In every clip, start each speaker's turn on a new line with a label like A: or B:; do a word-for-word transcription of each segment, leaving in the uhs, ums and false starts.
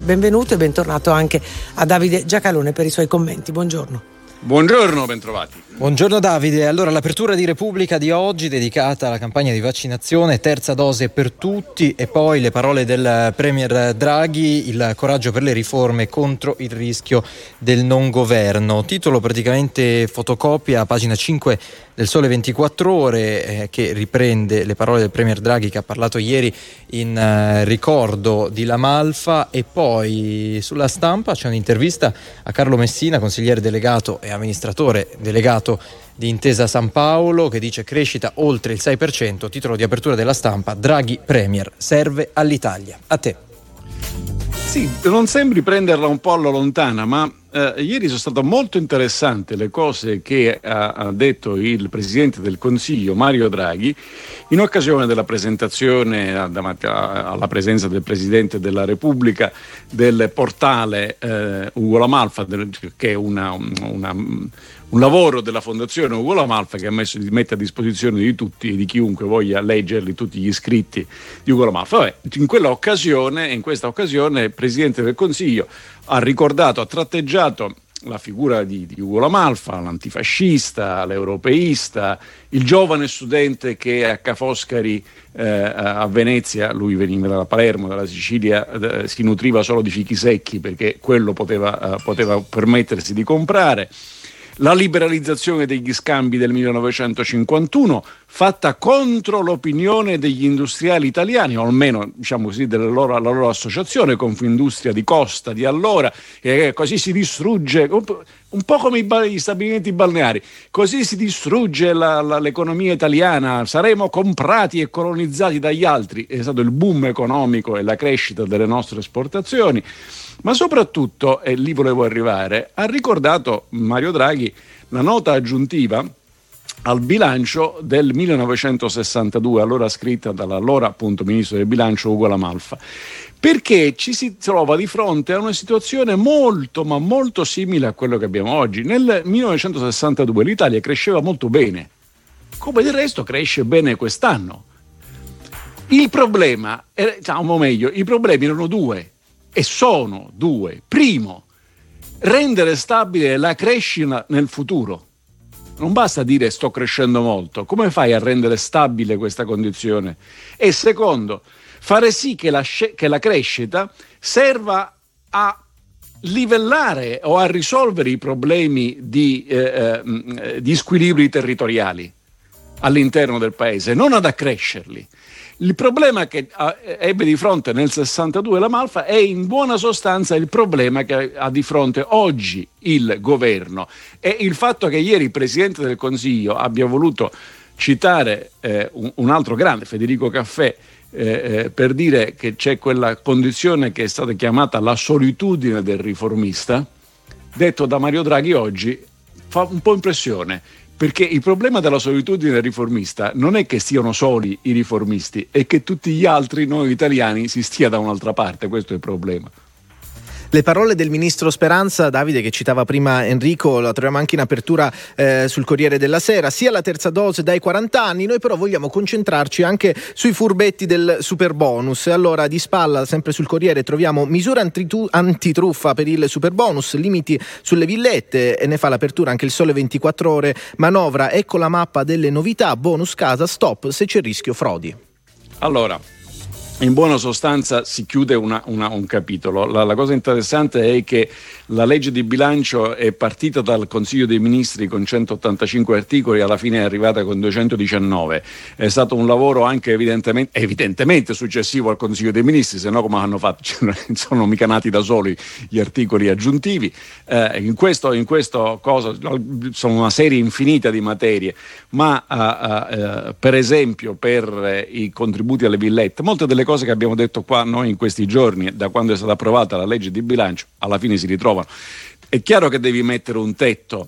A: Benvenuto e bentornato anche a Davide Giacalone per i suoi commenti. Buongiorno.
B: Buongiorno, bentrovati.
C: Buongiorno Davide. Allora, l'apertura di Repubblica di oggi dedicata alla campagna di vaccinazione, terza dose per tutti, e poi le parole del Premier Draghi, il coraggio per le riforme contro il rischio del non governo. Titolo praticamente fotocopia a pagina cinque del Sole ventiquattro Ore, eh, che riprende le parole del Premier Draghi che ha parlato ieri in eh, ricordo di La Malfa, e poi sulla Stampa c'è un'intervista a Carlo Messina, consigliere delegato e amministratore delegato di Intesa San Paolo, che dice crescita oltre il sei per cento. Titolo di apertura della Stampa: Draghi Premier, serve all'Italia. A te.
B: Sì, non sembri prenderla un po' alla lontana, ma eh, ieri sono state molto interessanti le cose che ha, ha detto il Presidente del Consiglio, Mario Draghi, in occasione della presentazione, davanti alla presenza del Presidente della Repubblica, del portale eh, Ugo La Malfa, che è una... una un lavoro della Fondazione Ugo La Malfa, che ha messo, mette a disposizione di tutti, di chiunque voglia leggerli, tutti gli iscritti di Ugo La Malfa. Vabbè, in quella occasione, in questa occasione, il Presidente del Consiglio ha ricordato, ha tratteggiato la figura di, di Ugo La Malfa, l'antifascista, l'europeista, il giovane studente che a Ca' Foscari eh, a Venezia, lui veniva da Palermo, dalla Sicilia, eh, si nutriva solo di fichi secchi perché quello poteva, eh, poteva permettersi di comprare. La liberalizzazione degli scambi del millenovecentocinquantuno, fatta contro l'opinione degli industriali italiani, o almeno diciamo così della loro, la loro associazione Confindustria di Costa di allora, e così si distrugge, un po' come i, gli stabilimenti balneari, così si distrugge la, la, l'economia italiana, saremo comprati e colonizzati dagli altri. È stato il boom economico e la crescita delle nostre esportazioni. Ma soprattutto, e lì volevo arrivare, ha ricordato Mario Draghi la nota aggiuntiva al bilancio del millenovecentosessantadue, allora scritta dall'allora appunto ministro del bilancio Ugo La Malfa, perché ci si trova di fronte a una situazione molto ma molto simile a quello che abbiamo oggi. Nel millenovecentosessantadue l'Italia cresceva molto bene, come del resto cresce bene quest'anno. Il problema, o meglio, i problemi erano due. E sono due. Primo, rendere stabile la crescita nel futuro. Non basta dire sto crescendo molto. Come fai a rendere stabile questa condizione? E secondo, fare sì che la, che la crescita serva a livellare o a risolvere i problemi di, eh, eh, di squilibri territoriali all'interno del paese, non ad accrescerli. Il problema che ebbe di fronte nel sessantadue La Malfa è in buona sostanza il problema che ha di fronte oggi il governo, e il fatto che ieri il Presidente del Consiglio abbia voluto citare eh, un, un altro grande, Federico Caffè, eh, eh, per dire che c'è quella condizione che è stata chiamata la solitudine del riformista, detto da Mario Draghi oggi, fa un po' impressione. Perché il problema della solitudine riformista non è che siano soli i riformisti, è che tutti gli altri, noi italiani, si stia da un'altra parte, questo è il problema.
D: Le parole del ministro Speranza, Davide, che citava prima Enrico, la troviamo anche in apertura eh, sul Corriere della Sera, sia la terza dose dai quaranta anni. Noi però vogliamo concentrarci anche sui furbetti del superbonus. Allora, di spalla, sempre sul Corriere, troviamo misura antitu- antitruffa per il superbonus, limiti sulle villette, e ne fa l'apertura anche il Sole ventiquattro Ore, manovra, ecco la mappa delle novità, bonus casa, stop se c'è rischio frodi.
B: Allora, in buona sostanza si chiude una, una, un capitolo. La, la cosa interessante è che la legge di bilancio è partita dal Consiglio dei Ministri con centottantacinque articoli, alla fine è arrivata con duecentodiciannove. È stato un lavoro anche evidentemente, evidentemente successivo al Consiglio dei Ministri, se no come hanno fatto? Cioè, non sono mica nati da soli gli articoli aggiuntivi. Eh, in questo, in questo cosa, sono una serie infinita di materie, ma uh, uh, per esempio per uh, i contributi alle villette, molte delle cose che abbiamo detto qua noi in questi giorni, da quando è stata approvata la legge di bilancio, alla fine si ritrovano. È chiaro che devi mettere un tetto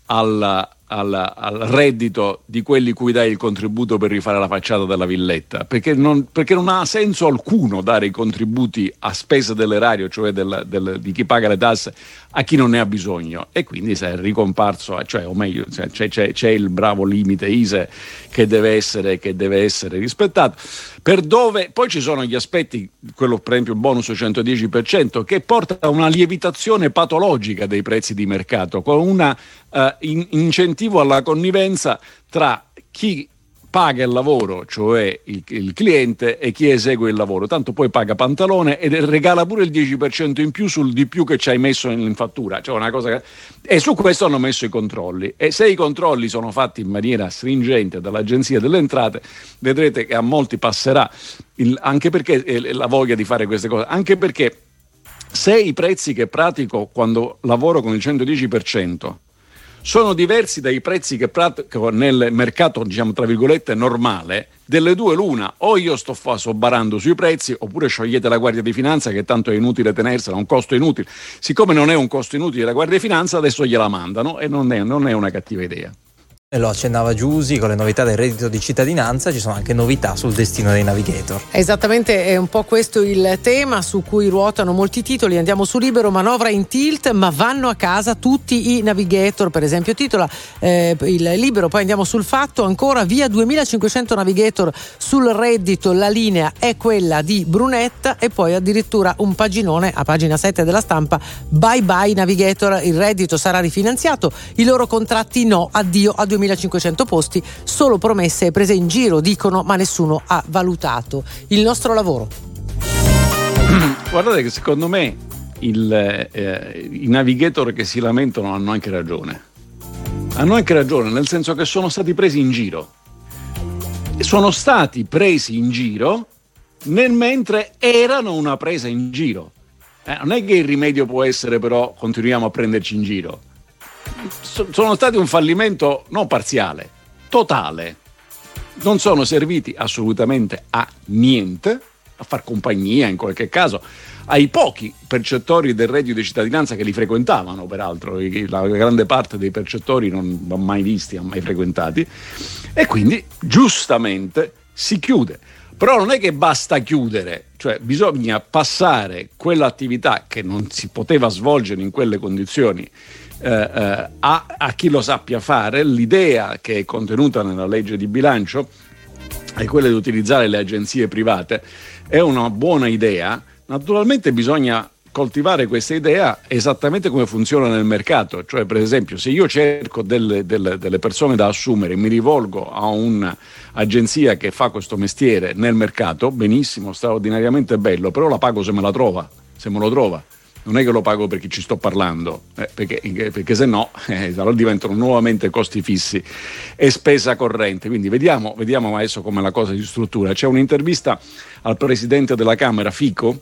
B: al, al, al reddito di quelli cui dai il contributo per rifare la facciata della villetta, perché non, perché non ha senso alcuno dare i contributi a spese dell'erario, cioè del, del, di chi paga le tasse, a chi non ne ha bisogno. E quindi se è ricomparso, cioè, o meglio, c'è, c'è, c'è il bravo limite I S E E che deve essere, che deve essere rispettato. per dove poi ci sono gli aspetti, quello per esempio il bonus centodieci per cento, che porta a una lievitazione patologica dei prezzi di mercato, con un uh, in- incentivo alla connivenza tra chi paga il lavoro, cioè il, il cliente, e chi esegue il lavoro. Tanto poi paga pantalone e regala pure il dieci per cento in più sul di più che ci hai messo in, in fattura. Cioè una cosa che... E su questo hanno messo i controlli. E se i controlli sono fatti in maniera stringente dall'Agenzia delle Entrate, vedrete che a molti passerà, il, anche perché eh, la voglia di fare queste cose, anche perché se i prezzi che pratico quando lavoro con il centodieci per cento sono diversi dai prezzi che pratico nel mercato, diciamo tra virgolette, normale, delle due l'una: o io sto sobbarando sui prezzi, oppure sciogliete la Guardia di Finanza, che tanto è inutile tenersela, è un costo inutile. Siccome non è un costo inutile la Guardia di Finanza, adesso gliela mandano, e non è, non è una cattiva idea.
C: E lo accennava Giusi, con le novità del reddito di cittadinanza ci sono anche novità sul destino dei navigator.
A: Esattamente, è un po' questo il tema su cui ruotano molti titoli. Andiamo su Libero: manovra in tilt, ma vanno a casa tutti i navigator, per esempio titola eh, il Libero. Poi andiamo sul Fatto, ancora via duemilacinquecento navigator sul reddito, la linea è quella di Brunetta. E poi addirittura un paginone a pagina sette della Stampa: bye bye navigator, il reddito sarà rifinanziato, i loro contratti no, addio a duemilacinquecento posti, solo promesse e prese in giro, dicono, ma nessuno ha valutato il nostro lavoro.
B: Guardate che secondo me il, eh, i navigator che si lamentano hanno anche ragione. Hanno anche ragione, nel senso che sono stati presi in giro. Sono stati presi in giro nel mentre erano una presa in giro. Eh, non è che il rimedio può essere però continuiamo a prenderci in giro. Sono stati un fallimento non parziale, totale. Non sono serviti assolutamente a niente, a far compagnia in qualche caso ai pochi percettori del reddito di cittadinanza che li frequentavano, peraltro la grande parte dei percettori non l'ho mai visti, non mai frequentati, e quindi giustamente si chiude. Però non è che basta chiudere, cioè bisogna passare quell'attività che non si poteva svolgere in quelle condizioni Eh, eh, a, a chi lo sappia fare. L'idea che è contenuta nella legge di bilancio è quella di utilizzare le agenzie private, è una buona idea. Naturalmente bisogna coltivare questa idea esattamente come funziona nel mercato, cioè per esempio se io cerco delle, delle, delle persone da assumere, mi rivolgo a un'agenzia che fa questo mestiere nel mercato, benissimo, straordinariamente bello, però la pago se me la trova, se me lo trova. Non è che lo pago perché ci sto parlando, eh, perché, perché se no eh, allora diventano nuovamente costi fissi e spesa corrente. Quindi vediamo, vediamo adesso come la cosa si struttura. C'è un'intervista al presidente della Camera, Fico,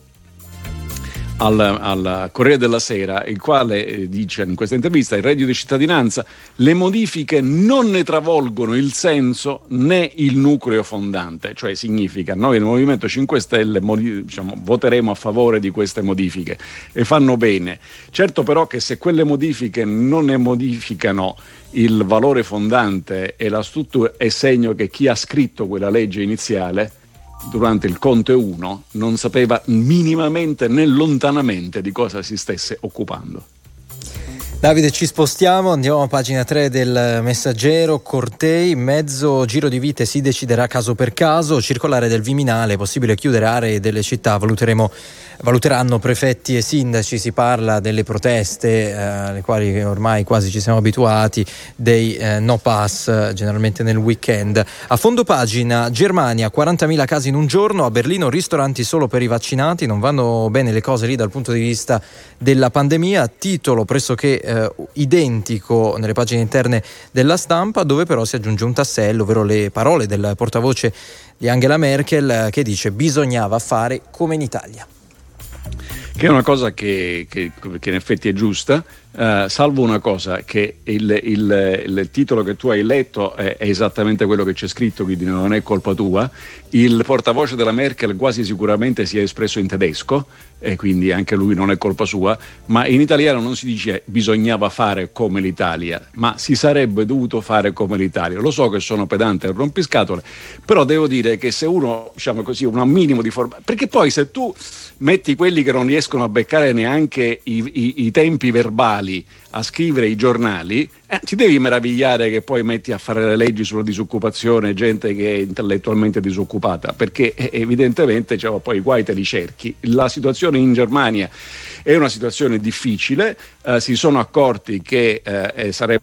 B: al, al Corriere della Sera, il quale eh, dice in questa intervista: il reddito di cittadinanza, le modifiche non ne travolgono il senso né il nucleo fondante, cioè significa noi nel Movimento cinque Stelle modi- diciamo, voteremo a favore di queste modifiche e fanno bene. Certo però che se quelle modifiche non ne modificano il valore fondante e la struttura, è segno che chi ha scritto quella legge iniziale durante il Conte uno non sapeva minimamente né lontanamente di cosa si stesse occupando.
C: Davide, ci spostiamo, andiamo a pagina tre del Messaggero. Cortei, mezzo giro di vite si deciderà caso per caso, circolare del Viminale, possibile chiudere aree delle città, valuteremo valuteranno prefetti e sindaci. Si parla delle proteste eh, alle quali ormai quasi ci siamo abituati, dei eh, no pass eh, generalmente nel weekend. A fondo pagina, Germania, quarantamila casi in un giorno, a Berlino ristoranti solo per i vaccinati, non vanno bene le cose lì dal punto di vista della pandemia. Titolo pressoché eh, identico nelle pagine interne della Stampa, dove però si aggiunge un tassello, ovvero le parole del portavoce di Angela Merkel che dice bisognava fare come in Italia.
B: Che è una cosa che, che, che in effetti è giusta, uh, salvo una cosa, che il, il, il titolo che tu hai letto è, è esattamente quello che c'è scritto, quindi non è colpa tua. Il portavoce della Merkel quasi sicuramente si è espresso in tedesco e quindi anche lui non è colpa sua, ma in italiano non si dice bisognava fare come l'Italia, ma si sarebbe dovuto fare come l'Italia. Lo so che sono pedante e rompiscatole, però devo dire che se uno, diciamo così, un minimo di forma, perché poi se tu metti quelli che non riescono a beccare neanche i, i, i tempi verbali intelettuali a scrivere i giornali, eh, ti devi meravigliare che poi metti a fare le leggi sulla disoccupazione gente che è intellettualmente disoccupata, perché eh, evidentemente cioè, poi i guai te li cerchi. La situazione in Germania è una situazione difficile, eh, si sono accorti che eh, sarebbe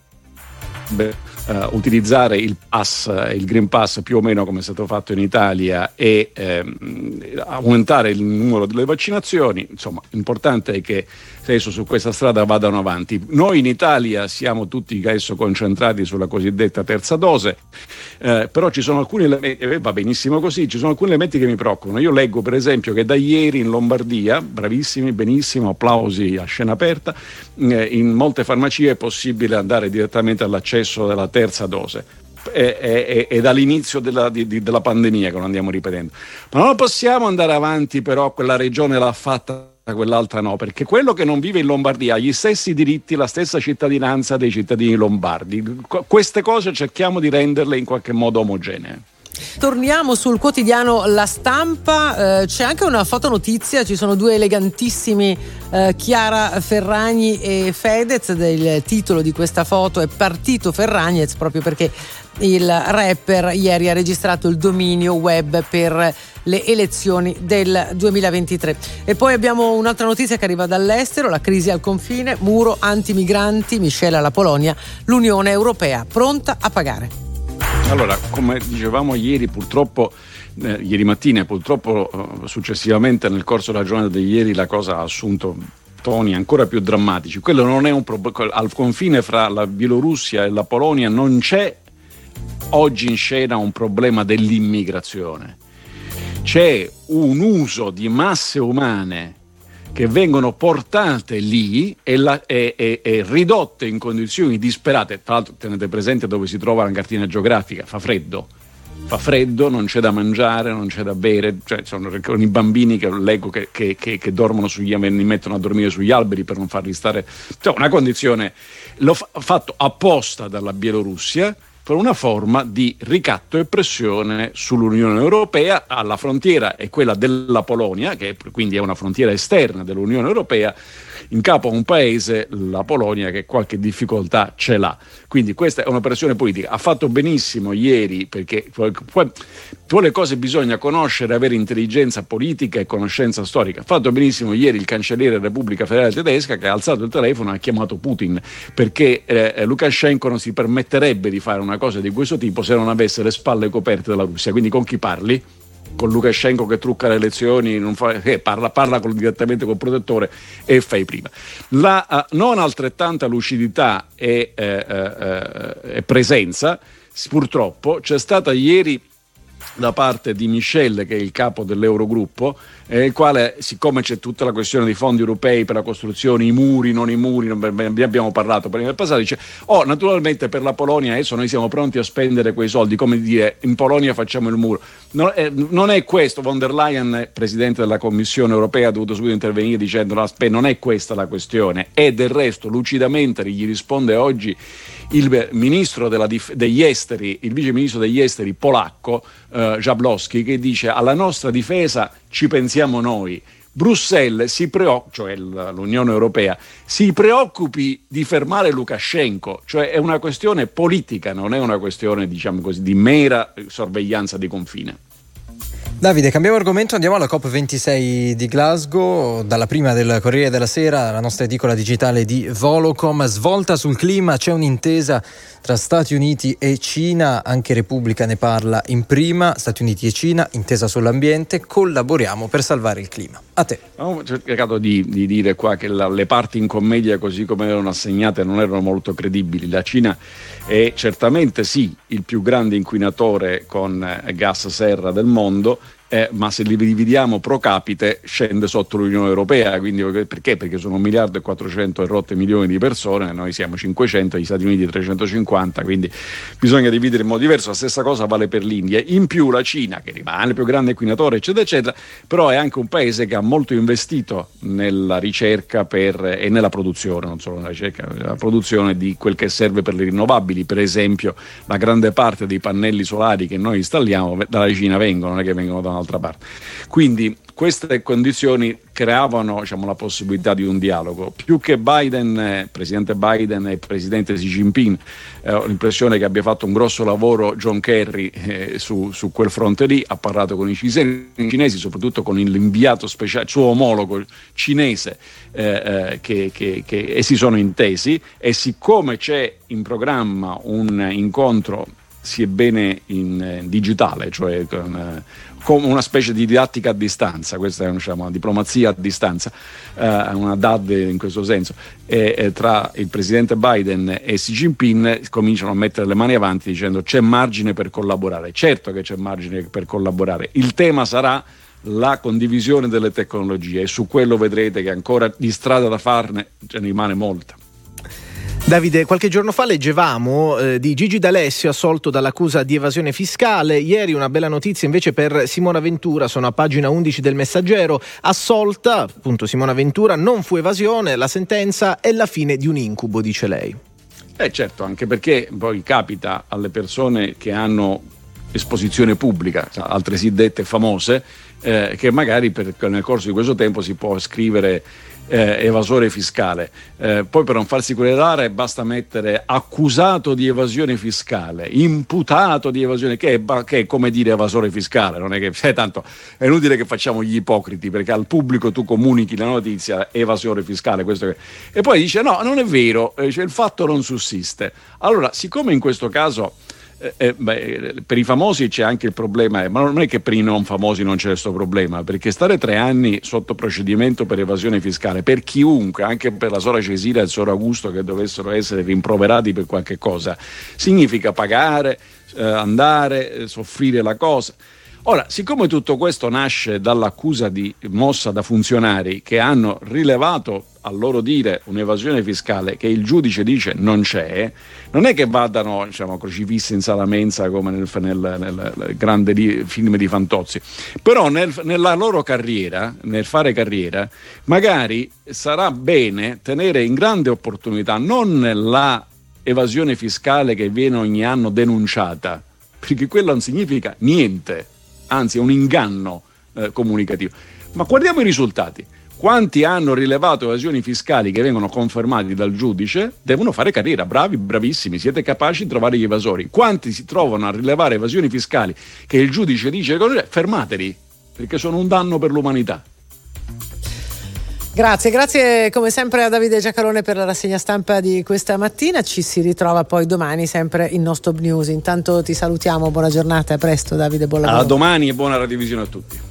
B: Uh, utilizzare il pass, il Green Pass più o meno come è stato fatto in Italia e ehm, aumentare il numero delle vaccinazioni. Insomma, l'importante è che adesso su questa strada vadano avanti. Noi in Italia siamo tutti adesso concentrati sulla cosiddetta terza dose, eh, però ci sono alcuni elementi, eh, va benissimo così, ci sono alcuni elementi che mi preoccupano. Io leggo per esempio che da ieri in Lombardia, bravissimi, benissimo, applausi a scena aperta, eh, in molte farmacie è possibile andare direttamente all'accesso della terza dose. È, è, è dall'inizio della, di, della pandemia che lo andiamo ripetendo, ma non possiamo andare avanti, però quella regione l'ha fatta, quell'altra no, perché quello che non vive in Lombardia ha gli stessi diritti, la stessa cittadinanza dei cittadini lombardi. Queste cose cerchiamo di renderle in qualche modo omogenee.
A: Torniamo sul quotidiano La Stampa, eh, c'è anche una fotonotizia, ci sono due elegantissimi eh, Chiara Ferragni e Fedez. Il titolo di questa foto è Partito Ferragnez, proprio perché il rapper ieri ha registrato il dominio web per le elezioni del duemilaventitré. E poi abbiamo un'altra notizia che arriva dall'estero, la crisi al confine, muro antimigranti, miscela alla Polonia, l'Unione Europea pronta a pagare.
B: Allora, come dicevamo ieri, purtroppo, eh, ieri mattina, purtroppo eh, successivamente nel corso della giornata di ieri la cosa ha assunto toni ancora più drammatici. Quello non è un problema. Al confine fra la Bielorussia e la Polonia non c'è oggi in scena un problema dell'immigrazione. C'è un uso di masse umane che vengono portate lì e, la, e, e, e ridotte in condizioni disperate. Tra l'altro tenete presente dove si trova la cartina geografica, fa freddo, fa freddo, non c'è da mangiare, non c'è da bere, cioè sono i bambini che leggo che, che, che, che dormono sugli, li mettono a dormire sugli alberi per non farli stare, cioè una condizione, l'ho fa, fatto apposta dalla Bielorussia per una forma di ricatto e pressione sull'Unione Europea. Alla frontiera è quella della Polonia, che quindi è una frontiera esterna dell'Unione Europea, in capo a un paese, la Polonia, che qualche difficoltà ce l'ha. Quindi questa è un'operazione politica. Ha fatto benissimo ieri, perché poi, poi le cose bisogna conoscere, avere intelligenza politica e conoscenza storica. Ha fatto benissimo ieri il cancelliere della Repubblica Federale Tedesca, che ha alzato il telefono e ha chiamato Putin, perché eh, Lukashenko non si permetterebbe di fare una cosa di questo tipo se non avesse le spalle coperte dalla Russia. Quindi con chi parli? Con Lukashenko che trucca le elezioni, non fa, eh, parla, parla con, direttamente col protettore e fai prima. La uh, non altrettanta lucidità e, eh, eh, eh, presenza, purtroppo, c'è stata ieri da parte di Michel, che è il capo dell'Eurogruppo, eh, il quale, siccome c'è tutta la questione dei fondi europei per la costruzione, i muri, non i muri, non, ne abbiamo parlato prima del passato, dice, oh, naturalmente per la Polonia adesso noi siamo pronti a spendere quei soldi, come dire, in Polonia facciamo il muro. Non è, non è questo, von der Leyen, presidente della Commissione europea, ha dovuto subito intervenire dicendo, no, aspetta, non è questa la questione, e del resto lucidamente gli risponde oggi il ministro della dif- degli esteri, il vice ministro degli esteri polacco, eh, Jablowski, che dice alla nostra difesa ci pensiamo noi. Bruxelles si preoccupa, cioè l'Unione Europea, si preoccupi di fermare Lukashenko, cioè è una questione politica, non è una questione, diciamo così, di mera sorveglianza di confine.
C: Davide, cambiamo argomento, andiamo alla COP ventisei di Glasgow, dalla prima del Corriere della Sera, la nostra edicola digitale di Volocom. Svolta sul clima, c'è un'intesa tra Stati Uniti e Cina, anche Repubblica ne parla in prima. Stati Uniti e Cina, intesa sull'ambiente, collaboriamo per salvare il clima. A te.
B: Ho cercato di, di dire qua che la, le parti in commedia così come erano assegnate non erano molto credibili. La Cina è certamente sì il più grande inquinatore con eh, gas serra del mondo, Eh, ma se li dividiamo pro capite scende sotto l'Unione Europea, quindi perché? Perché sono un miliardo e quattrocento e rotte milioni di persone, noi siamo cinquecento, gli Stati Uniti trecentocinquanta, quindi bisogna dividere in modo diverso. La stessa cosa vale per l'India. In più la Cina, che rimane il più grande inquinatore, eccetera eccetera, però è anche un paese che ha molto investito nella ricerca per, e nella produzione, non solo nella ricerca, nella produzione di quel che serve per le rinnovabili. Per esempio la grande parte dei pannelli solari che noi installiamo dalla Cina vengono, non è che vengono da un'altra parte. Quindi queste condizioni creavano, diciamo, la possibilità di un dialogo. Più che Biden, eh, presidente Biden e presidente Xi Jinping, eh, ho l'impressione che abbia fatto un grosso lavoro John Kerry eh, su, su quel fronte lì, ha parlato con i cinesi, soprattutto con l'inviato speciale, il suo omologo cinese, eh, eh, che, che, che, e si sono intesi, e siccome c'è in programma un incontro, si è bene in eh, digitale, cioè con, eh, come una specie di didattica a distanza, questa è, diciamo, una diplomazia a distanza, eh, una D A D in questo senso, e, e tra il presidente Biden e Xi Jinping cominciano a mettere le mani avanti dicendo c'è margine per collaborare. Certo che c'è margine per collaborare, il tema sarà la condivisione delle tecnologie, e su quello vedrete che ancora di strada da farne ce ne rimane molta.
D: Davide, qualche giorno fa leggevamo eh, di Gigi D'Alessio assolto dall'accusa di evasione fiscale. Ieri una bella notizia invece per Simona Ventura, sono a pagina undici del Messaggero, assolta appunto Simona Ventura, non fu evasione, la sentenza è la fine di un incubo, dice lei.
B: Eh certo, anche perché poi capita alle persone che hanno esposizione pubblica, altresì dette famose, eh, che magari per, nel corso di questo tempo si può scrivere Eh, evasore fiscale, eh, poi per non farsi querelare basta mettere accusato di evasione fiscale, imputato di evasione, che è, che è come dire evasore fiscale, non è che eh, tanto è inutile che facciamo gli ipocriti, perché al pubblico tu comunichi la notizia evasore fiscale, questo che... e poi dice no, non è vero, eh, cioè, il fatto non sussiste. Allora, siccome in questo caso Eh, eh, beh, per i famosi c'è anche il problema, eh, ma non è che per i non famosi non c'è questo problema, perché stare tre anni sotto procedimento per evasione fiscale per chiunque, anche per la sora Cecilia e il sor Augusto che dovessero essere rimproverati per qualche cosa, significa pagare, eh, andare, eh, soffrire la cosa. Ora, siccome tutto questo nasce dall'accusa di mossa da funzionari che hanno rilevato, a loro dire, un'evasione fiscale che il giudice dice non c'è, non è che vadano, diciamo, crocifissi in sala mensa come nel, nel, nel, nel grande di, film di Fantozzi, però nel, nella loro carriera, nel fare carriera, magari sarà bene tenere in grande opportunità non la evasione fiscale che viene ogni anno denunciata, perché quello non significa niente, anzi è un inganno eh, comunicativo. Ma guardiamo i risultati. Quanti hanno rilevato evasioni fiscali che vengono confermati dal giudice devono fare carriera, bravi, bravissimi, siete capaci di trovare gli evasori. Quanti si trovano a rilevare evasioni fiscali che il giudice dice fermateli, perché sono un danno per l'umanità.
A: Grazie, grazie come sempre a Davide Giacalone per la rassegna stampa di questa mattina. Ci si ritrova poi domani sempre in No Stop News. Intanto ti salutiamo, buona giornata, a presto Davide, buon lavoro.
B: A domani e buona radiovisione a tutti.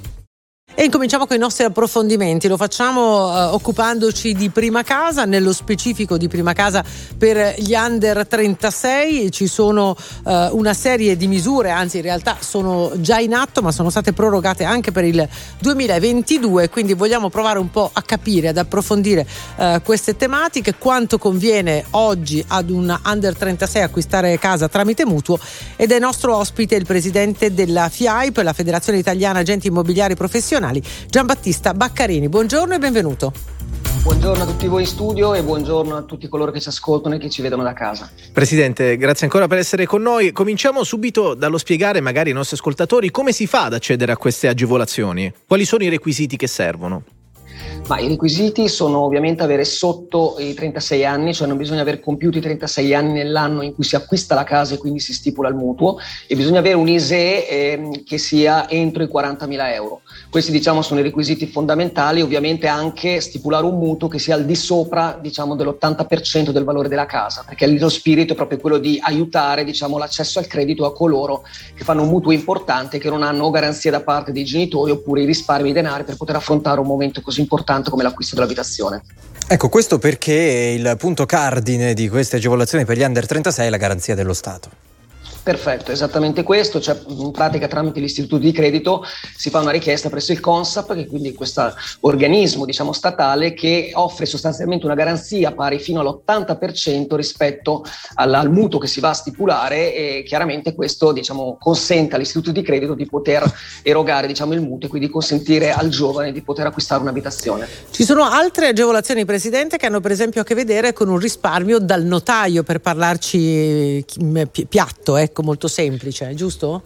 A: E incominciamo con i nostri approfondimenti, lo facciamo eh, occupandoci di prima casa, nello specifico di prima casa per gli under trentasei. Ci sono eh, una serie di misure, anzi in realtà sono già in atto ma sono state prorogate anche per il duemilaventidue, quindi vogliamo provare un po' a capire, ad approfondire eh, queste tematiche, quanto conviene oggi ad un under trentasei acquistare casa tramite mutuo, ed è nostro ospite il presidente della F I A I P, la Federazione Italiana Agenti Immobiliari Professionali, Giambattista Baccarini. Buongiorno e benvenuto.
E: Buongiorno a tutti voi in studio e buongiorno a tutti coloro che ci ascoltano e che ci vedono da casa.
D: Presidente, grazie ancora per essere con noi. Cominciamo subito dallo spiegare magari ai nostri ascoltatori come si fa ad accedere a queste agevolazioni. Quali sono i requisiti che servono?
E: Ma i requisiti sono ovviamente avere sotto i trentasei anni, cioè non bisogna aver compiuto i trentasei anni nell'anno in cui si acquista la casa e quindi si stipula il mutuo, e bisogna avere un I S E E eh, che sia entro i quarantamila euro. Questi, diciamo, sono i requisiti fondamentali. Ovviamente anche stipulare un mutuo che sia al di sopra, diciamo, dell'ottanta per cento del valore della casa, perché lo spirito è proprio quello di aiutare, diciamo, l'accesso al credito a coloro che fanno un mutuo importante, che non hanno o garanzie da parte dei genitori oppure i risparmi denari per poter affrontare un momento così importante come l'acquisto dell'abitazione.
C: Ecco, questo perché il punto cardine di queste agevolazioni per gli under trentasei è la garanzia dello Stato.
E: Perfetto, esattamente questo, cioè in pratica tramite l'istituto di credito si fa una richiesta presso il CONSAP, che quindi è questo organismo, diciamo, statale, che offre sostanzialmente una garanzia pari fino all'ottanta per cento rispetto al, al mutuo che si va a stipulare, e chiaramente questo, diciamo, consente all'istituto di credito di poter erogare, diciamo, il mutuo e quindi consentire al giovane di poter acquistare un'abitazione.
A: Ci sono altre agevolazioni, Presidente, che hanno per esempio a che vedere con un risparmio dal notaio, per parlarci piatto, ecco, molto semplice, giusto?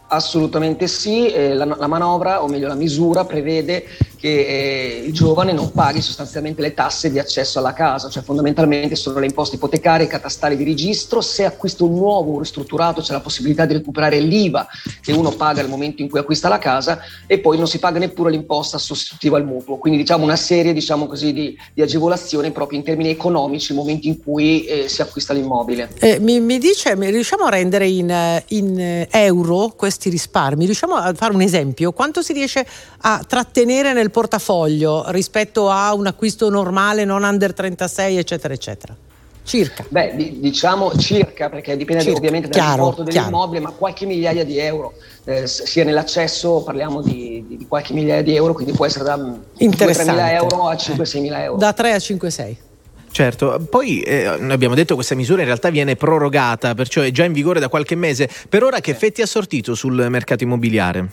E: Assolutamente sì, eh, la, la manovra, o meglio la misura, prevede che eh, il giovane non paghi sostanzialmente le tasse di accesso alla casa, cioè fondamentalmente sono le imposte ipotecarie e catastali di registro. Se acquista un nuovo, un ristrutturato, c'è la possibilità di recuperare l'I V A che uno paga nel momento in cui acquista la casa, e poi non si paga neppure l'imposta sostitutiva al mutuo, quindi diciamo una serie diciamo così, di, di agevolazioni proprio in termini economici nel momento in cui eh, si acquista l'immobile.
A: Eh, mi, mi dice, riusciamo a rendere in, in euro questi risparmi? Riusciamo a fare un esempio? Quanto si riesce a trattenere nel portafoglio rispetto a un acquisto normale, non under trentasei, eccetera, eccetera? Circa.
E: Beh, di, diciamo circa, perché dipende circa, ovviamente dall'importo dell'immobile, ma qualche migliaia di euro, eh, sia nell'accesso parliamo di, di, di qualche migliaia di euro, quindi può essere da due a tremila euro a cinque a seimila euro.
A: Da tre a cinque a sei.
D: Certo, poi eh, noi abbiamo detto che questa misura in realtà viene prorogata, perciò è già in vigore da qualche mese. Per ora che effetti ha sortito sul mercato immobiliare?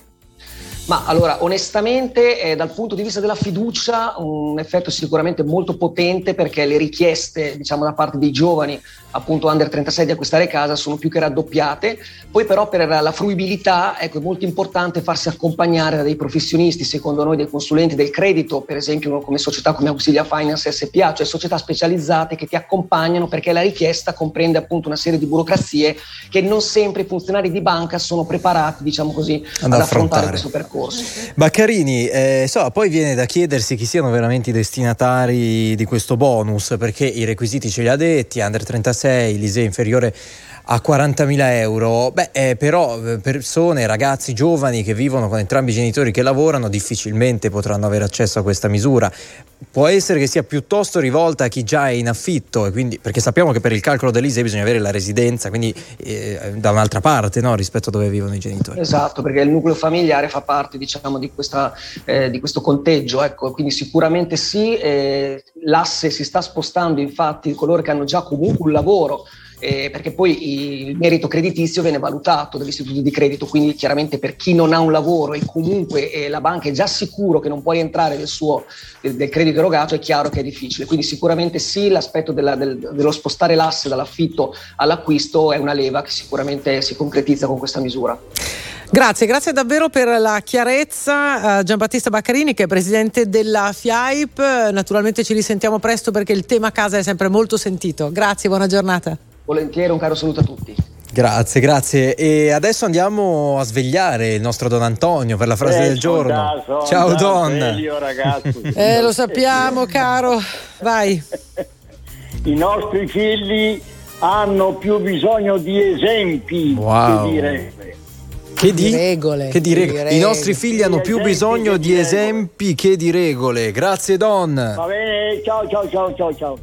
E: Ma allora, onestamente, eh, dal punto di vista della fiducia, un effetto sicuramente molto potente, perché le richieste, diciamo, da parte dei giovani, appunto under trentasei, di acquistare casa sono più che raddoppiate. Poi però per la fruibilità, ecco, è molto importante farsi accompagnare da dei professionisti, secondo noi dei consulenti del credito, per esempio come società come Auxilia Finance S P A, cioè società specializzate che ti accompagnano, perché la richiesta comprende appunto una serie di burocrazie che non sempre i funzionari di banca sono preparati, diciamo così, ad, ad affrontare questo percorso.
C: Baccarini, eh, so, poi viene da chiedersi chi siano veramente i destinatari di questo bonus, perché i requisiti ce li ha detti: under trentasei, l'I S E E inferiore a quarantamila euro. Beh, eh, però persone, ragazzi giovani che vivono con entrambi i genitori che lavorano difficilmente potranno avere accesso a questa misura. Può essere che sia piuttosto rivolta a chi già è in affitto, e quindi, perché sappiamo che per il calcolo dell'I S E E bisogna avere la residenza, quindi eh, da un'altra parte, no, rispetto a dove vivono i genitori.
E: Esatto, perché il nucleo familiare fa parte, diciamo, di questa eh, di questo conteggio, ecco, quindi sicuramente sì. Eh, l'asse si sta spostando, infatti, coloro che hanno già comunque un lavoro, Eh, perché poi il merito creditizio viene valutato dagli istituti di credito, quindi chiaramente per chi non ha un lavoro e comunque eh, la banca è già sicuro che non può rientrare del suo del, del credito erogato, è chiaro che è difficile. Quindi sicuramente sì, l'aspetto della, del, dello spostare l'asse dall'affitto all'acquisto è una leva che sicuramente si concretizza con questa misura.
A: Grazie, grazie davvero per la chiarezza a Giambattista Baccarini, che è presidente della F I A I P. Naturalmente ci risentiamo presto, perché il tema casa è sempre molto sentito. Grazie, buona giornata.
E: Volentieri, un caro saluto a tutti.
C: Grazie, grazie. E adesso andiamo a svegliare il nostro Don Antonio per la frase eh, del giorno. Da, son, Ciao da, Don.
F: Sveglio, ragazzi.
A: Eh, lo sappiamo, caro. Vai.
F: I nostri figli hanno più bisogno di esempi,
C: wow.
F: che dire.
C: Che di,
A: di regole.
C: Che di regole. I nostri figli hanno più bisogno di esempi che di regole. Grazie, Don.
F: Va bene, ciao ciao ciao ciao ciao.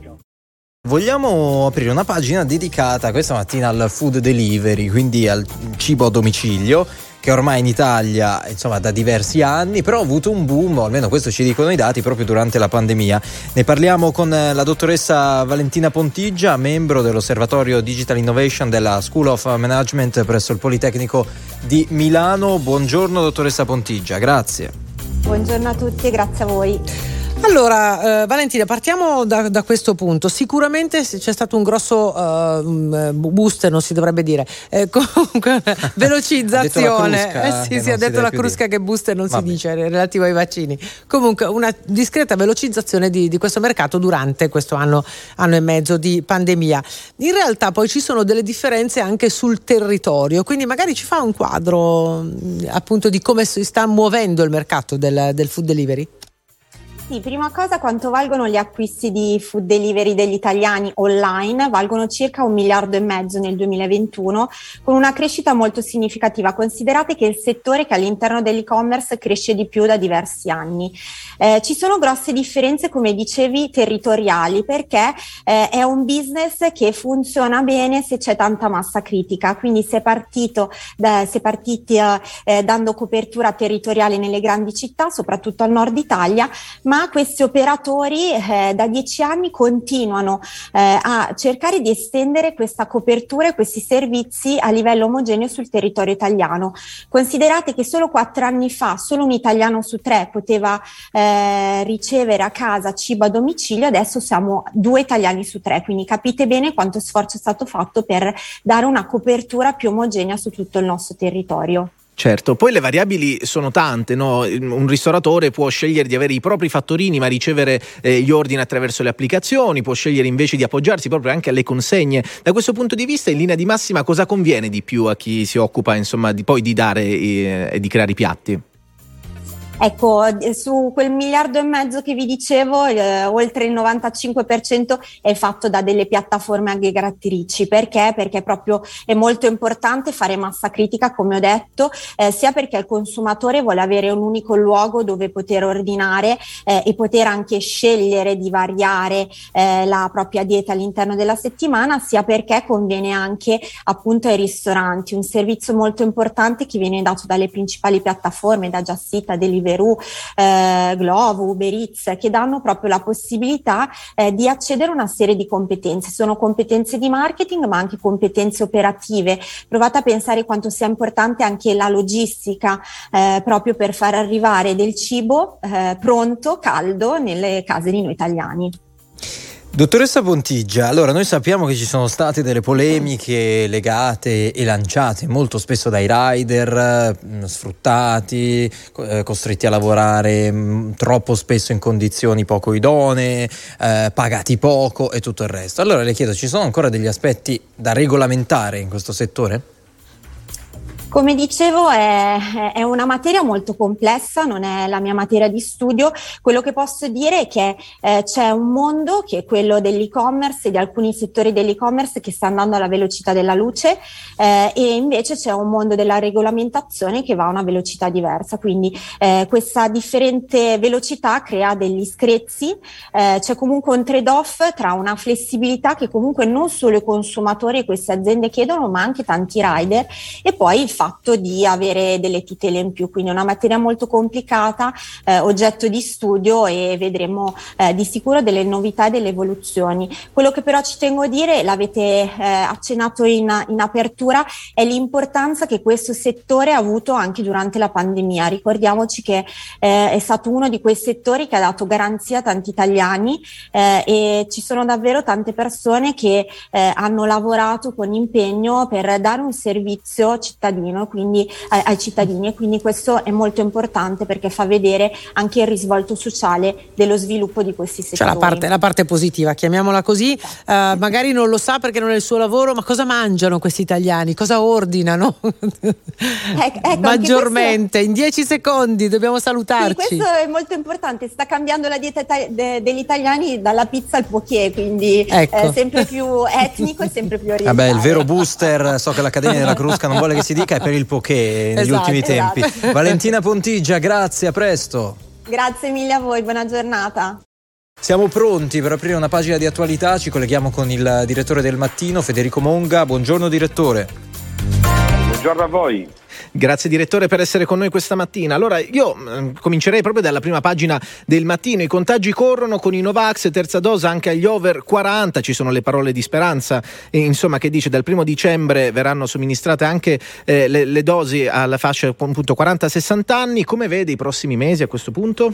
C: Vogliamo aprire una pagina dedicata questa mattina al food delivery, quindi al cibo a domicilio, che ormai in Italia, insomma, da diversi anni, però ha avuto un boom, o almeno questo ci dicono i dati, proprio durante la pandemia. Ne parliamo con la dottoressa Valentina Pontigia, membro dell'Osservatorio Digital Innovation della School of Management presso il Politecnico di Milano. Buongiorno dottoressa Pontigia, grazie.
G: Buongiorno a tutti e grazie a voi.
A: Allora, eh, Valentina, partiamo da, da questo punto. Sicuramente c'è stato un grosso uh, booster, non si dovrebbe dire, eh, comunque velocizzazione.
C: Ha
A: eh sì, sì, ha detto la Crusca che booster non Vabbè. si dice, relativo ai vaccini. Comunque una discreta velocizzazione di, di questo mercato durante questo anno, anno e mezzo di pandemia. In realtà poi ci sono delle differenze anche sul territorio, quindi magari ci fa un quadro appunto di come si sta muovendo il mercato del, del food delivery?
G: Sì, prima cosa, quanto valgono gli acquisti di food delivery degli italiani online? Valgono circa un miliardo e mezzo nel duemilaventuno, con una crescita molto significativa. Considerate che è il settore che all'interno dell'e-commerce cresce di più da diversi anni. Eh, ci sono grosse differenze, come dicevi, territoriali, perché eh, è un business che funziona bene se c'è tanta massa critica. Quindi si è partito, da, si è partiti eh, dando copertura territoriale nelle grandi città, soprattutto al nord Italia, ma questi operatori eh, da dieci anni continuano eh, a cercare di estendere questa copertura e questi servizi a livello omogeneo sul territorio italiano. Considerate che solo quattro anni fa solo un italiano su tre poteva eh, ricevere a casa cibo a domicilio, adesso siamo due italiani su tre, quindi capite bene quanto sforzo è stato fatto per dare una copertura più omogenea su tutto il nostro territorio.
D: Certo, poi le variabili sono tante, no? Un ristoratore può scegliere di avere i propri fattorini ma ricevere eh, gli ordini attraverso le applicazioni, può scegliere invece di appoggiarsi proprio anche alle consegne. Da questo punto di vista, in linea di massima, cosa conviene di più a chi si occupa, insomma, di poi di dare e eh, di creare i piatti?
G: Ecco, su quel miliardo e mezzo che vi dicevo, eh, oltre il novantacinque per cento è fatto da delle piattaforme aggregatrici. Perché? Perché proprio è molto importante fare massa critica, come ho detto, eh, sia perché il consumatore vuole avere un unico luogo dove poter ordinare eh, e poter anche scegliere di variare eh, la propria dieta all'interno della settimana, sia perché conviene anche appunto ai ristoranti. Un servizio molto importante che viene dato dalle principali piattaforme, da Just Eat, Deliveroo, Eh, Glovo, Uber Eats, che danno proprio la possibilità eh, di accedere a una serie di competenze. Sono competenze di marketing ma anche competenze operative. Provate a pensare quanto sia importante anche la logistica eh, proprio per far arrivare del cibo eh, pronto, caldo nelle case di noi italiani.
C: Dottoressa Pontigia, allora noi sappiamo che ci sono state delle polemiche legate e lanciate molto spesso dai rider, mh, sfruttati, eh, costretti a lavorare mh, troppo spesso in condizioni poco idonee, eh, pagati poco e tutto il resto. Allora le chiedo, ci sono ancora degli aspetti da regolamentare in questo settore?
G: Come dicevo, è, è una materia molto complessa, non è la mia materia di studio. Quello che posso dire è che eh, c'è un mondo, che è quello dell'e-commerce e di alcuni settori dell'e-commerce, che sta andando alla velocità della luce, eh, e invece c'è un mondo della regolamentazione che va a una velocità diversa. Quindi eh, questa differente velocità crea degli screzi, eh, c'è comunque un trade-off tra una flessibilità che comunque non solo i consumatori e queste aziende chiedono, ma anche tanti rider, e poi il fatto di avere delle tutele in più. Quindi è una materia molto complicata, eh, oggetto di studio, e vedremo eh, di sicuro delle novità e delle evoluzioni. Quello che però ci tengo a dire, l'avete eh, accennato in, in apertura, è l'importanza che questo settore ha avuto anche durante la pandemia. Ricordiamoci che eh, è stato uno di quei settori che ha dato garanzia a tanti italiani, eh, e ci sono davvero tante persone che eh, hanno lavorato con impegno per dare un servizio cittadino, quindi ai, ai cittadini, e quindi questo è molto importante perché fa vedere anche il risvolto sociale dello sviluppo di questi settori.
A: Cioè la parte, la parte positiva, chiamiamola così. Uh, magari non lo sa perché non è il suo lavoro, ma cosa mangiano questi italiani? Cosa ordinano?
G: Ec- ecco,
A: maggiormente,
G: questo...
A: in dieci secondi dobbiamo salutarci.
G: Sì, questo è molto importante, sta cambiando la dieta ita- de- degli italiani dalla pizza al poké, quindi
A: ecco.
G: è sempre più etnico e sempre più orientale.
C: Vabbè, il vero booster, so che l'Accademia della Crusca non vuole che si dica, è per il poké negli
A: esatto,
C: ultimi tempi.
G: esatto.
C: Valentina Pontigia, grazie, a presto.
G: Grazie mille a voi, buona giornata.
C: Siamo pronti per aprire una pagina di attualità, ci colleghiamo con il direttore del Mattino, Federico Monga. Buongiorno direttore.
H: Buongiorno a voi.
D: Grazie direttore per essere con noi questa mattina. Allora io eh, comincerei proprio dalla prima pagina del Mattino. I contagi corrono con i Novax, terza dose anche agli over quaranta, ci sono le parole di Speranza, e, insomma, che dice dal primo dicembre verranno somministrate anche eh, le, le dosi alla fascia appunto quaranta sessanta anni. Come vede i prossimi mesi a questo punto?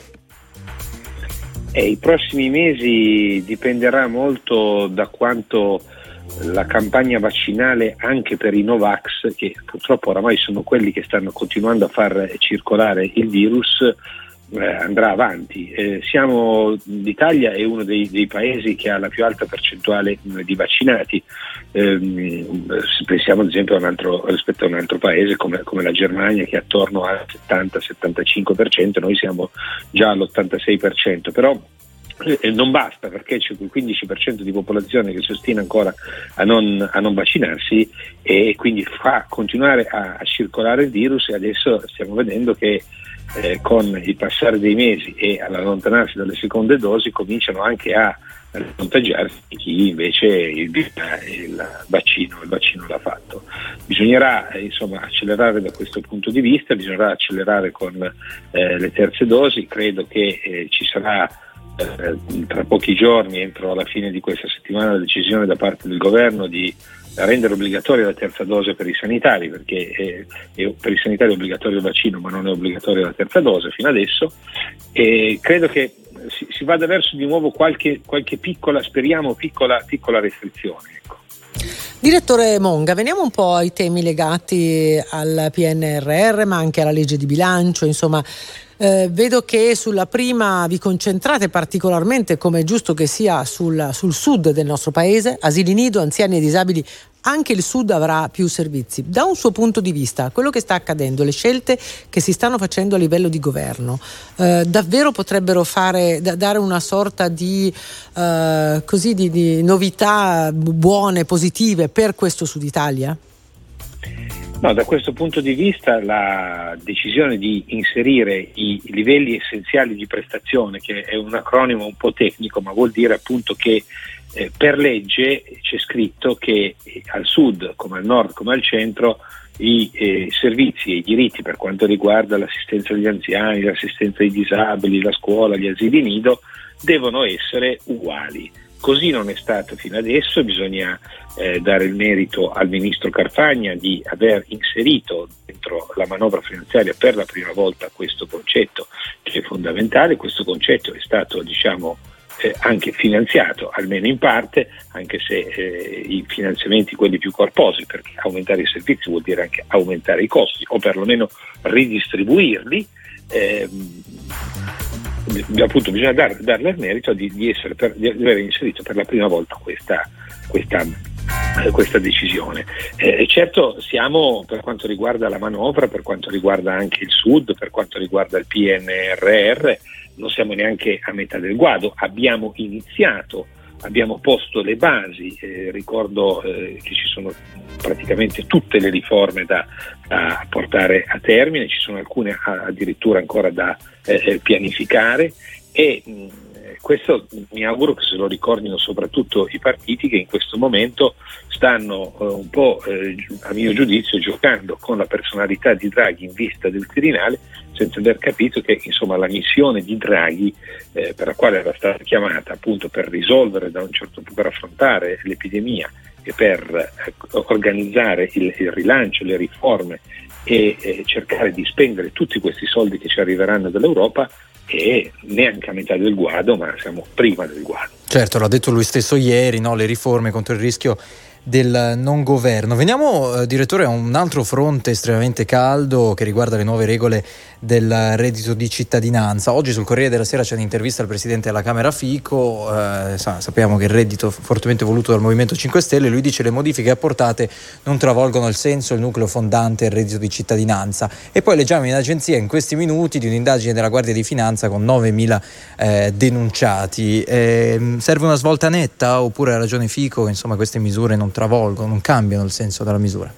H: Eh, I prossimi mesi dipenderà molto da quanto la campagna vaccinale anche per i Novax, che purtroppo oramai sono quelli che stanno continuando a far circolare il virus, eh, andrà avanti. Eh, siamo, l'Italia è uno dei, dei paesi che ha la più alta percentuale di vaccinati. Eh, pensiamo ad esempio a un altro, rispetto a un altro paese come, come la Germania, che è attorno al settanta settantacinque per cento, noi siamo già all'ottantasei per cento, però Eh, non basta, perché c'è quel quindici per cento di popolazione che si ostina ancora a non, a non vaccinarsi, e quindi fa continuare a, a circolare il virus, e adesso stiamo vedendo che eh, con il passare dei mesi e all'allontanarsi dalle seconde dosi cominciano anche a contagiarsi chi invece il, il vaccino il vaccino l'ha fatto. Bisognerà eh, insomma accelerare da questo punto di vista, bisognerà accelerare con eh, le terze dosi. Credo che eh, ci sarà Eh, tra pochi giorni, entro la fine di questa settimana, la decisione da parte del governo di rendere obbligatoria la terza dose per i sanitari, perché è, è, per i sanitari è obbligatorio il vaccino ma non è obbligatoria la terza dose fino adesso, e credo che si, si vada verso di nuovo qualche, qualche piccola, speriamo piccola, piccola restrizione, ecco.
A: Direttore Monga, veniamo un po' ai temi legati al P N R R, ma anche alla legge di bilancio, insomma. Eh, vedo che sulla prima vi concentrate particolarmente, come è giusto che sia, sul, sul sud del nostro paese, asili nido, anziani e disabili. Anche il sud avrà più servizi. Da un suo punto di vista, quello che sta accadendo, le scelte che si stanno facendo a livello di governo, eh, davvero potrebbero fare da, dare una sorta di, eh, così, di, di novità buone, positive per questo Sud Italia?
H: No, da questo punto di vista la decisione di inserire i livelli essenziali di prestazione, che è un acronimo un po' tecnico, ma vuol dire appunto che eh, per legge c'è scritto che eh, al sud, come al nord, come al centro, i eh, servizi e i diritti per quanto riguarda l'assistenza agli anziani, l'assistenza ai disabili, la scuola, gli asili nido, devono essere uguali. Così non è stato fino adesso, bisogna eh, dare il merito al ministro Carfagna di aver inserito dentro la manovra finanziaria per la prima volta questo concetto, che è fondamentale. Questo concetto è stato, diciamo, eh, anche finanziato, almeno in parte, anche se eh, i finanziamenti quelli più corposi, perché aumentare i servizi vuol dire anche aumentare i costi o perlomeno ridistribuirli. Eh, appunto bisogna dar, darle il merito di, di, essere per, di aver inserito per la prima volta questa, questa, eh, questa decisione. Eh, certo siamo, per quanto riguarda la manovra, per quanto riguarda anche il Sud, per quanto riguarda il P N R R, non siamo neanche a metà del guado. Abbiamo iniziato, abbiamo posto le basi, eh, ricordo eh, che ci sono praticamente tutte le riforme da, da portare a termine, ci sono alcune addirittura ancora da eh, pianificare e mh, questo mi auguro che se lo ricordino soprattutto i partiti che in questo momento stanno eh, un po' eh, a mio giudizio giocando con la personalità di Draghi in vista del Quirinale, senza aver capito che insomma la missione di Draghi eh, per la quale era stata chiamata appunto per risolvere da un certo punto, per affrontare l'epidemia e per eh, organizzare il, il rilancio, le riforme e eh, cercare di spendere tutti questi soldi che ci arriveranno dall'Europa, e neanche a metà del guado, ma siamo prima del guado.
C: Certo, l'ha detto lui stesso ieri, no? Le riforme contro il rischio del non governo. Veniamo, eh, direttore, a un altro fronte estremamente caldo che riguarda le nuove regole del reddito di cittadinanza. Oggi sul Corriere della Sera c'è un'intervista al presidente della Camera Fico, eh, sa, sappiamo che il reddito fortemente voluto dal Movimento cinque Stelle, lui dice le modifiche apportate non travolgono il senso e il nucleo fondante del reddito di cittadinanza. E poi leggiamo in agenzia in questi minuti di un'indagine della Guardia di Finanza con novemila eh, denunciati. Eh, serve una svolta netta oppure ha ragione Fico che insomma queste misure non travolgono, non cambiano il senso della misura?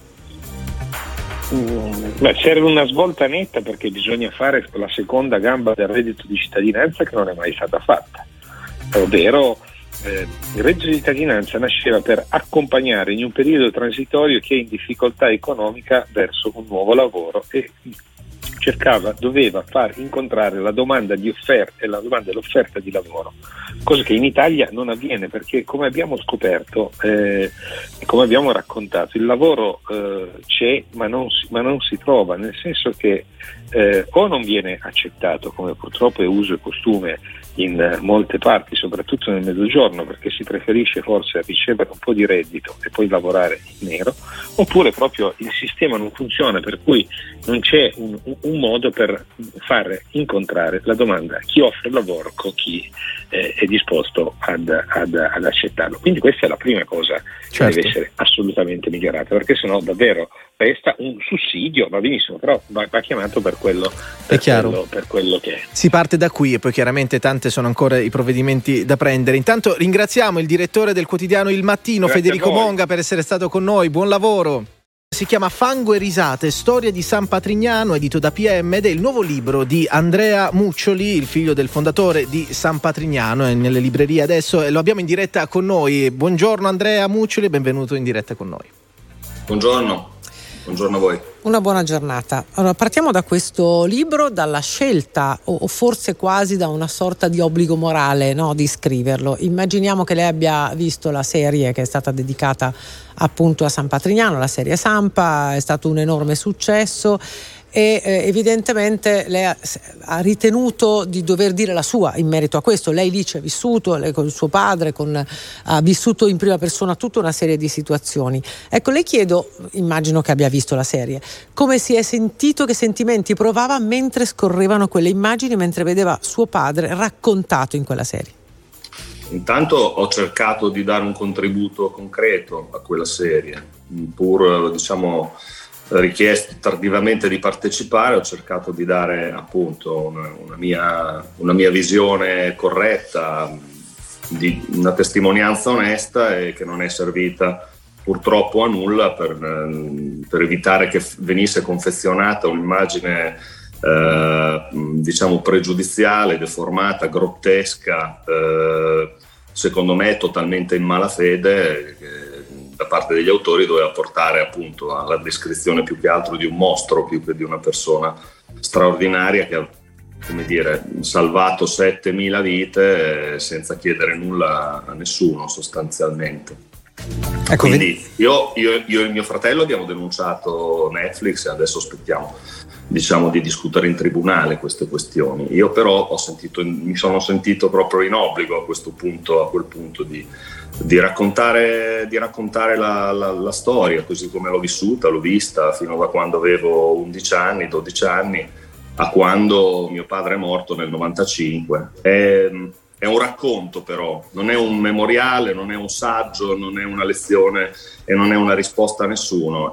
H: Beh, serve una svolta netta perché bisogna fare la seconda gamba del reddito di cittadinanza che non è mai stata fatta, ovvero eh, il reddito di cittadinanza nasceva per accompagnare in un periodo transitorio chi è in difficoltà economica verso un nuovo lavoro e cercava, doveva far incontrare la domanda di offerta e la domanda dell'offerta di lavoro, cosa che in Italia non avviene perché, come abbiamo scoperto e eh, come abbiamo raccontato, il lavoro eh, c'è ma non, si, ma non si trova, nel senso che eh, o non viene accettato, come purtroppo è uso e costume in molte parti, soprattutto nel mezzogiorno, perché si preferisce forse ricevere un po' di reddito e poi lavorare in nero, oppure proprio il sistema non funziona, per cui non c'è un, un modo per far incontrare la domanda, chi offre lavoro con chi eh, è disposto ad, ad, ad accettarlo. Quindi questa è la prima cosa che certo. deve essere assolutamente migliorata, perché sennò davvero resta un sussidio, va benissimo, però va, va chiamato per quello, per,
D: è chiaro.
H: quello, per quello che è.
D: Si parte da qui e poi chiaramente tante sono ancora i provvedimenti da prendere. Intanto ringraziamo il direttore del quotidiano Il Mattino, Grazie Federico Monga, per essere stato con noi. Buon lavoro. Si chiama Fango e risate, storia di San Patrignano, edito da P M, ed è il nuovo libro di Andrea Muccioli, il figlio del fondatore di San Patrignano, è nelle librerie adesso e lo abbiamo in diretta con noi. Buongiorno Andrea Muccioli, benvenuto in diretta con noi.
I: Buongiorno. Buongiorno a voi.
A: Una buona giornata. Allora, partiamo da questo libro, dalla scelta o, o forse quasi da una sorta di obbligo morale, no, di scriverlo. Immaginiamo che lei abbia visto la serie che è stata dedicata appunto a San Patrignano, la serie Sampa, è stato un enorme successo. e eh, evidentemente lei ha, ha ritenuto di dover dire la sua in merito a questo. Lì lì ci ha vissuto, lei con il suo padre, con, ha vissuto in prima persona tutta una serie di situazioni. Ecco, le chiedo, immagino che abbia visto la serie, come si è sentito, che sentimenti provava mentre scorrevano quelle immagini, mentre vedeva suo padre raccontato in quella serie.
I: Intanto ho cercato di dare un contributo concreto a quella serie, pur diciamo richiesto tardivamente di partecipare, ho cercato di dare appunto una, una, mia, una mia visione corretta, di una testimonianza onesta e che non è servita purtroppo a nulla per, per evitare che venisse confezionata un'immagine eh, diciamo pregiudiziale, deformata, grottesca, eh, secondo me totalmente in malafede, eh, da parte degli autori doveva portare appunto alla descrizione più che altro di un mostro più che di una persona straordinaria che ha, come dire, salvato settemila vite senza chiedere nulla a nessuno sostanzialmente. Ecco, quindi io, io, io e mio fratello abbiamo denunciato Netflix e adesso aspettiamo diciamo di discutere in tribunale queste questioni. Io però ho sentito, mi sono sentito proprio in obbligo a questo punto, a quel punto di, di raccontare, di raccontare la, la, la storia così come l'ho vissuta, l'ho vista fino da quando avevo undici anni, dodici anni, a quando mio padre è morto nel novantacinque. È, è un racconto però, non è un memoriale, non è un saggio, non è una lezione e non è una risposta a nessuno,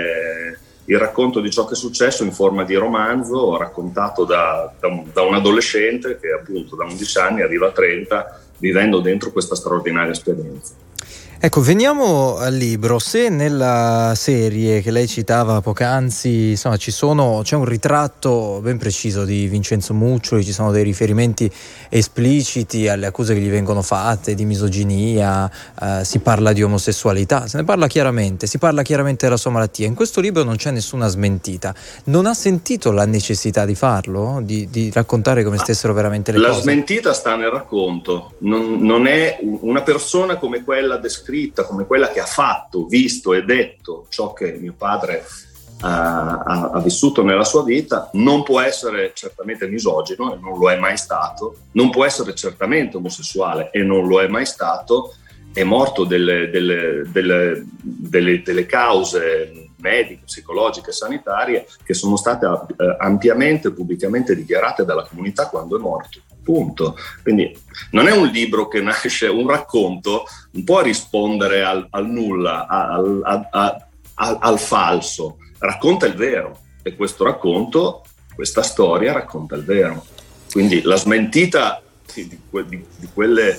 I: è il racconto di ciò che è successo in forma di romanzo raccontato da, da, un, da un adolescente che appunto da undici anni arriva a trenta vivendo dentro questa straordinaria esperienza.
C: Ecco, veniamo al libro. Se nella serie che lei citava poc'anzi, insomma, ci sono, c'è un ritratto ben preciso di Vincenzo Muccioli, ci sono dei riferimenti espliciti alle accuse che gli vengono fatte di misoginia, eh, si parla di omosessualità, se ne parla chiaramente, si parla chiaramente della sua malattia. In questo libro non c'è nessuna smentita. Non ha sentito la necessità di farlo, di, di raccontare come stessero veramente le
I: la
C: cose?
I: La smentita sta nel racconto, non, non è una persona come quella descritta, come quella che ha fatto, visto e detto ciò che mio padre uh, ha, ha vissuto nella sua vita, non può essere certamente misogino e non lo è mai stato, non può essere certamente omosessuale e non lo è mai stato, è morto delle, delle, delle, delle, delle cause mediche, psicologiche, sanitarie che sono state uh, ampiamente e pubblicamente dichiarate dalla comunità quando è morto. Punto. Quindi non è un libro che nasce, un racconto non può rispondere al, al nulla, al, al, al, al, al falso, racconta il vero e questo racconto, questa storia racconta il vero. Quindi la smentita di, di, di quelle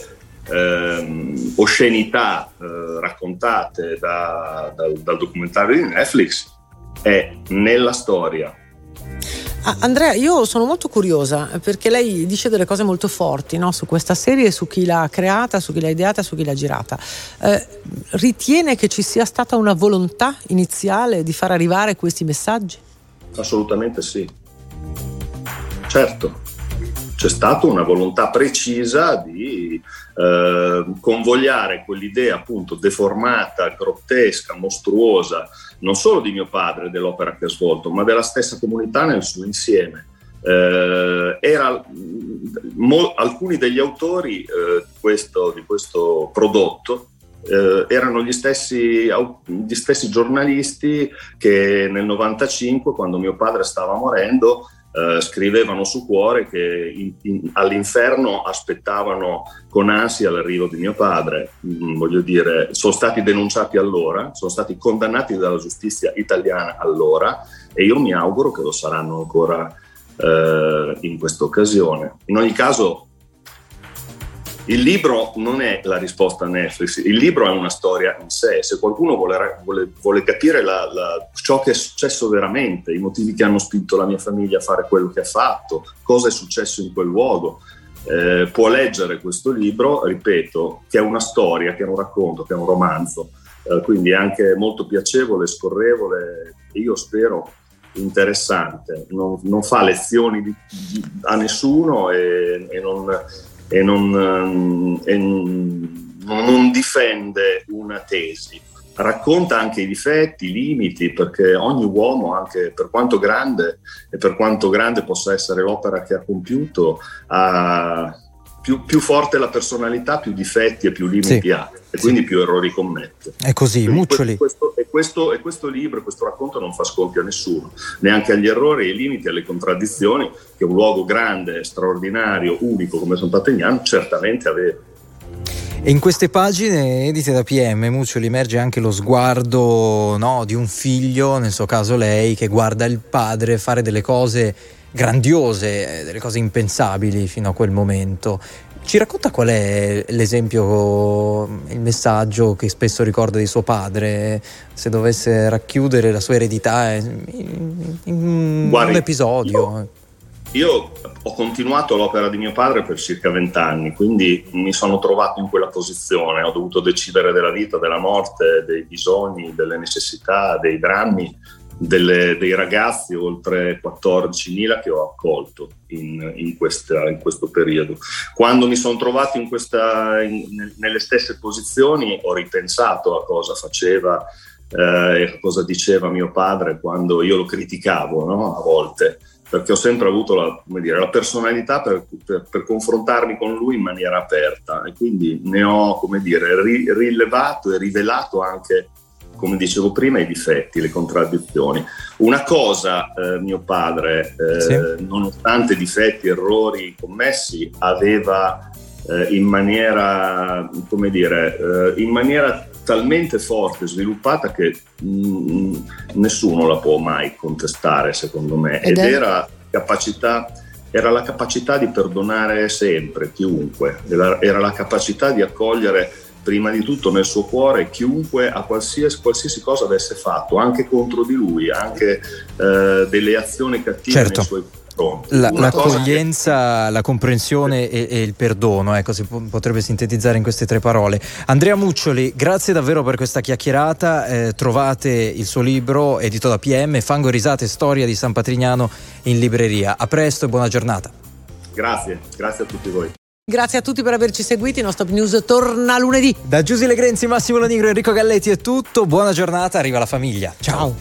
I: eh, oscenità eh, raccontate da, da, dal documentario di Netflix è nella storia.
A: Ah, Andrea, io sono molto curiosa perché lei dice delle cose molto forti, no? Su questa serie, su chi l'ha creata, su chi l'ha ideata, su chi l'ha girata. Eh, ritiene che ci sia stata una volontà iniziale di far arrivare questi messaggi?
I: Assolutamente sì. Certo, c'è stata una volontà precisa di eh, convogliare quell'idea appunto deformata, grottesca, mostruosa, non solo di mio padre, dell'opera che ha svolto, ma della stessa comunità nel suo insieme. Eh, era, mo, alcuni degli autori eh, di, questo, di questo prodotto eh, erano gli stessi, gli stessi giornalisti che nel novantacinque, quando mio padre stava morendo, Uh, scrivevano su Cuore che in, in, all'inferno aspettavano con ansia l'arrivo di mio padre. Mm, voglio dire, sono stati denunciati allora, sono stati condannati dalla giustizia italiana allora e io mi auguro che lo saranno ancora uh, in questa occasione. In ogni caso il libro non è la risposta a Netflix, il libro è una storia in sé. Se qualcuno vuole, vuole, vuole capire la, la, ciò che è successo veramente, i motivi che hanno spinto la mia famiglia a fare quello che ha fatto, cosa è successo in quel luogo, eh, può leggere questo libro, ripeto, che è una storia, che è un racconto, che è un romanzo, eh, quindi è anche molto piacevole, scorrevole e io spero interessante. Non, non fa lezioni di, di, a nessuno e, e non... e non, e non difende una tesi, racconta anche i difetti, i limiti, perché ogni uomo, anche per quanto grande e per quanto grande possa essere l'opera che ha compiuto, ha più, più forte la personalità, più difetti e più limiti sì. ha, e quindi sì. più errori commette.
C: È così, Muccioli.
I: Questo, e, questo, e questo libro, questo racconto non fa sconti a nessuno, neanche agli errori, ai limiti, alle contraddizioni che un luogo grande, straordinario, unico come San Patrignano certamente aveva.
C: E in queste pagine edite da P M, Muccioli, emerge anche lo sguardo, no, di un figlio, nel suo caso lei, che guarda il padre fare delle cose grandiose, delle cose impensabili fino a quel momento. Ci racconta qual è l'esempio, il messaggio che spesso ricorda di suo padre, se dovesse racchiudere la sua eredità in, in
I: Guardi,
C: un episodio?
I: Io... Io ho continuato l'opera di mio padre per circa vent'anni, quindi mi sono trovato in quella posizione, ho dovuto decidere della vita, della morte, dei bisogni, delle necessità, dei drammi delle, dei ragazzi, oltre quattordicimila che ho accolto in, in, questa, in questo periodo. Quando mi sono trovato in questa, in, nelle stesse posizioni, ho ripensato a cosa faceva eh, e cosa diceva mio padre quando io lo criticavo, no? A volte, perché ho sempre avuto la, come dire, la personalità per, per, per confrontarmi con lui in maniera aperta, e quindi ne ho, come dire, ri, rilevato e rivelato anche, come dicevo prima, i difetti, le contraddizioni. Una cosa, eh, mio padre, eh, sì. nonostante difetti, errori commessi, aveva eh, in maniera, come dire, eh, in maniera talmente forte, sviluppata, che mh, nessuno la può mai contestare, secondo me, ed, ed era capacità era la capacità di perdonare sempre chiunque, era, era la capacità di accogliere prima di tutto nel suo cuore chiunque, a qualsiasi, qualsiasi cosa avesse fatto, anche contro di lui, anche eh, delle azioni cattive
C: certo.
I: nei suoi
C: La, l'accoglienza, che... la comprensione e, e il perdono, ecco, si potrebbe sintetizzare in queste tre parole. Andrea Muccioli, grazie davvero per questa chiacchierata. Eh, trovate il suo libro edito da P M, Fango e risate, storia di San Patrignano, in libreria. A presto e buona giornata.
I: Grazie, grazie a tutti voi.
A: Grazie a tutti per averci seguiti. No Stop News torna lunedì.
C: Da Giusy Legrenzi, Massimo Lonigro, Enrico Galletti è tutto. Buona giornata, arriva la famiglia. Ciao.